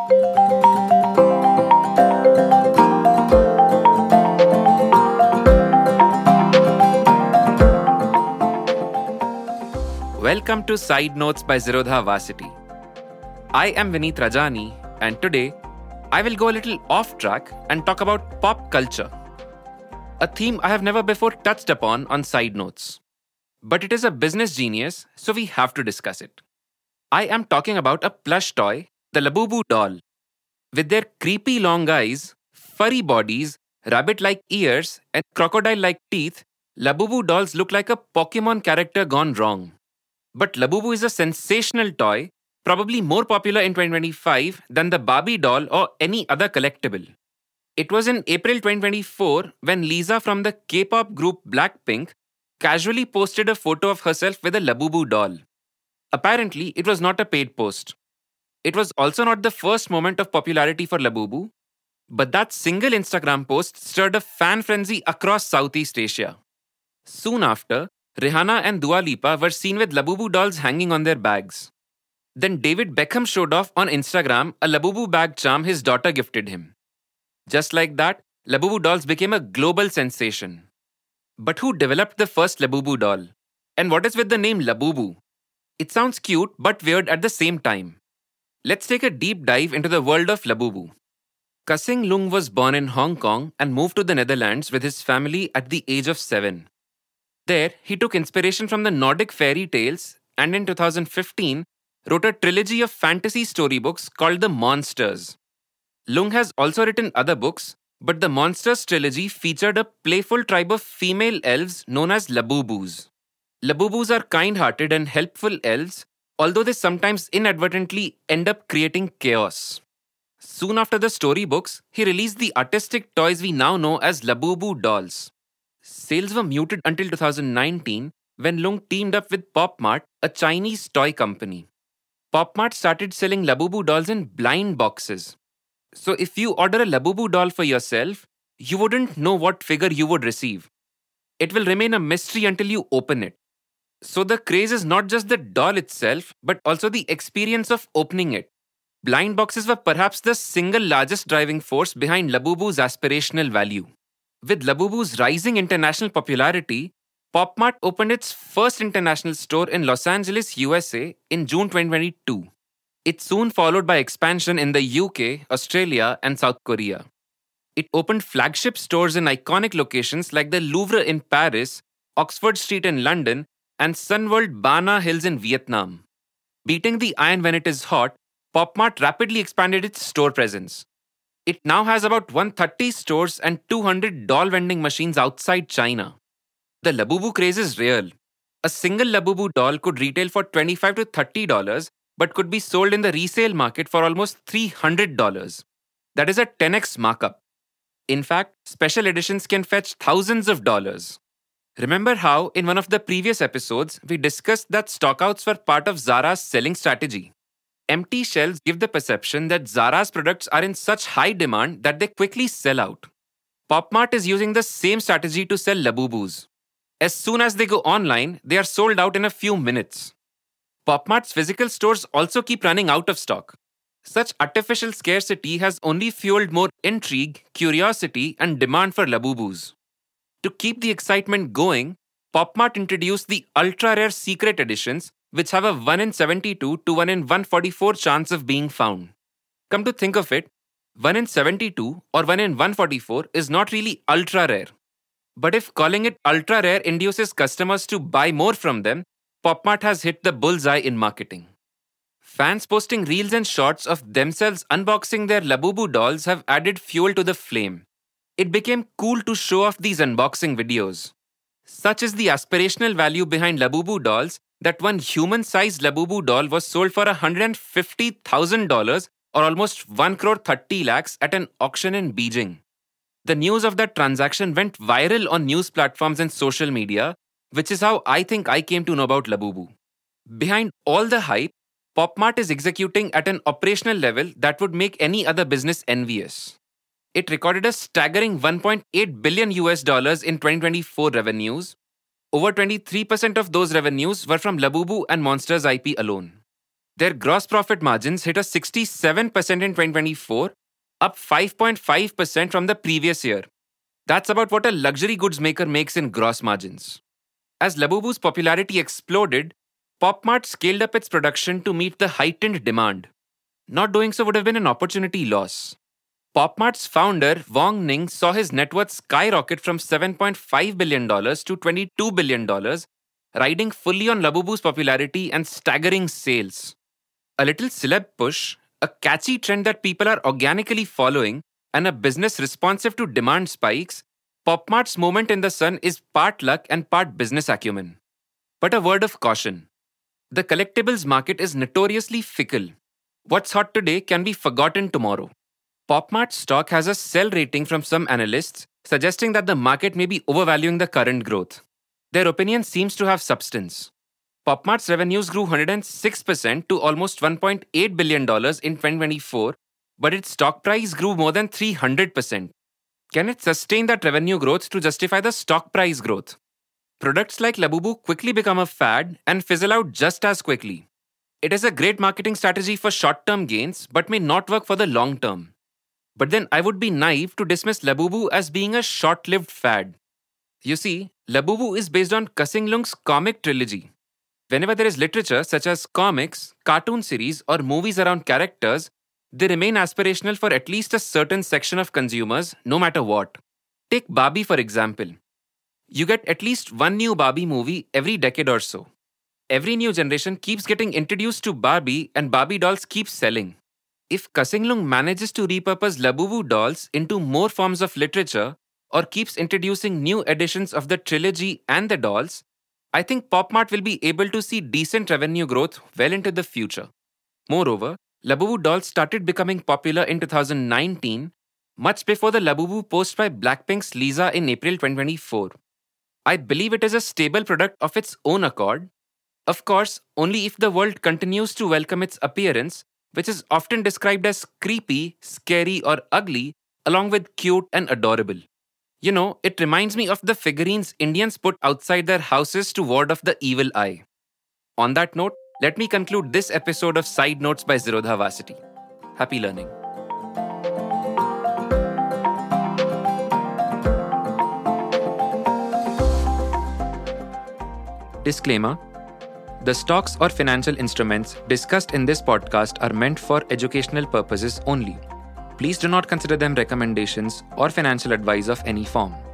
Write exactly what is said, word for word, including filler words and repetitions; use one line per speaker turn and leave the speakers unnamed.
Welcome to Side Notes by Zerodha Varsity. I am Vineet Rajani, and today I will go a little off track and talk about pop culture, a theme I have never before touched upon on Side Notes. But it is a business genius, so we have to discuss it. I am talking about a plush toy, the Labubu doll. With their creepy long eyes, furry bodies, rabbit-like ears, and crocodile-like teeth, Labubu dolls look like a Pokemon character gone wrong. But Labubu is a sensational toy, probably more popular in twenty twenty-five than the Barbie doll or any other collectible. It was in April twenty twenty-four when Lisa from the K-pop group Blackpink casually posted a photo of herself with a Labubu doll. Apparently, it was not a paid post. It was also not the first moment of popularity for Labubu, but that single Instagram post stirred a fan frenzy across Southeast Asia. Soon after, Rihanna and Dua Lipa were seen with Labubu dolls hanging on their bags. Then David Beckham showed off on Instagram a Labubu bag charm his daughter gifted him. Just like that, Labubu dolls became a global sensation. But who developed the first Labubu doll? And what is with the name Labubu? It sounds cute but weird at the same time. Let's take a deep dive into the world of Labubu. Kasing Lung was born in Hong Kong and moved to the Netherlands with his family at the age of seven. There, he took inspiration from the Nordic fairy tales and in two thousand fifteen wrote a trilogy of fantasy storybooks called The Monsters. Lung has also written other books, but the Monsters trilogy featured a playful tribe of female elves known as Labubus. Labubus are kind-hearted and helpful elves, although they sometimes inadvertently end up creating chaos. Soon after the storybooks, he released the artistic toys we now know as Labubu dolls. Sales were muted until two thousand nineteen when Lung teamed up with PopMart, a Chinese toy company. PopMart started selling Labubu dolls in blind boxes. So if you order a Labubu doll for yourself, you wouldn't know what figure you would receive. It will remain a mystery until you open it. So the craze is not just the doll itself, but also the experience of opening it. Blind boxes were perhaps the single largest driving force behind Labubu's aspirational value. With Labubu's rising international popularity, PopMart opened its first international store in Los Angeles, U S A in June twenty twenty-two. It soon followed by expansion in the U K, Australia, and South Korea. It opened flagship stores in iconic locations like the Louvre in Paris, Oxford Street in London, and Sunworld Bana Hills in Vietnam. Beating the iron when it is hot, PopMart rapidly expanded its store presence. It now has about one hundred thirty stores and two hundred doll vending machines outside China. The Labubu craze is real. A single Labubu doll could retail for twenty-five to thirty dollars, but could be sold in the resale market for almost three hundred dollars. That is a ten x markup. In fact, special editions can fetch thousands of dollars. Remember how, in one of the previous episodes, we discussed that stockouts were part of Zara's selling strategy? Empty shelves give the perception that Zara's products are in such high demand that they quickly sell out. PopMart is using the same strategy to sell Labubus. As soon as they go online, they are sold out in a few minutes. PopMart's physical stores also keep running out of stock. Such artificial scarcity has only fueled more intrigue, curiosity, and demand for Labubus. To keep the excitement going, PopMart introduced the ultra-rare secret editions, which have a one in seventy-two to one in one hundred forty-four chance of being found. Come to think of it, one in seventy-two or one in one hundred forty-four is not really ultra-rare. But if calling it ultra-rare induces customers to buy more from them, PopMart has hit the bullseye in marketing. Fans posting reels and shots of themselves unboxing their Labubu dolls have added fuel to the flame. It became cool to show off these unboxing videos. Such is the aspirational value behind Labubu dolls that one human-sized Labubu doll was sold for one hundred fifty thousand dollars or almost one crore thirty lakhs at an auction in Beijing. The news of that transaction went viral on news platforms and social media, which is how I think I came to know about Labubu. Behind all the hype, PopMart is executing at an operational level that would make any other business envious. It recorded a staggering one point eight billion U S dollars in twenty twenty-four revenues. Over twenty-three percent of those revenues were from Labubu and Monsters I P alone. Their gross profit margins hit a sixty-seven percent in twenty twenty-four, up five point five percent from the previous year. That's about what a luxury goods maker makes in gross margins. As Labubu's popularity exploded, Pop Mart scaled up its production to meet the heightened demand. Not doing so would have been an opportunity loss. Pop Mart's founder, Wong Ning, saw his net worth skyrocket from seven point five billion dollars to twenty-two billion dollars, riding fully on Labubu's popularity and staggering sales. A little celeb push, a catchy trend that people are organically following, and a business responsive to demand spikes, Pop Mart's moment in the sun is part luck and part business acumen. But a word of caution. The collectibles market is notoriously fickle. What's hot today can be forgotten tomorrow. Pop Mart's stock has a sell rating from some analysts, suggesting that the market may be overvaluing the current growth. Their opinion seems to have substance. Pop Mart's revenues grew one hundred six percent to almost one point eight billion dollars in twenty twenty-four, but its stock price grew more than three hundred percent. Can it sustain that revenue growth to justify the stock price growth? Products like Labubu quickly become a fad and fizzle out just as quickly. It is a great marketing strategy for short-term gains, but may not work for the long term. But then I would be naive to dismiss Labubu as being a short-lived fad. You see, Labubu is based on Kassing Lung's comic trilogy. Whenever there is literature such as comics, cartoon series, or movies around characters, they remain aspirational for at least a certain section of consumers, no matter what. Take Barbie, for example. You get at least one new Barbie movie every decade or so. Every new generation keeps getting introduced to Barbie, and Barbie dolls keep selling. If Kassing Lung manages to repurpose Labubu dolls into more forms of literature, or keeps introducing new editions of the trilogy and the dolls, I think Pop Mart will be able to see decent revenue growth well into the future. Moreover, Labubu dolls started becoming popular in two thousand nineteen, much before the Labubu post by Blackpink's Lisa in April twenty twenty-four. I believe it is a stable product of its own accord. Of course, only if the world continues to welcome its appearance, which is often described as creepy, scary, or ugly, along with cute and adorable. You know, it reminds me of the figurines Indians put outside their houses to ward off the evil eye. On that note, let me conclude this episode of Side Notes by Zerodha Varsity. Happy learning. Disclaimer: the stocks or financial instruments discussed in this podcast are meant for educational purposes only. Please do not consider them recommendations or financial advice of any form.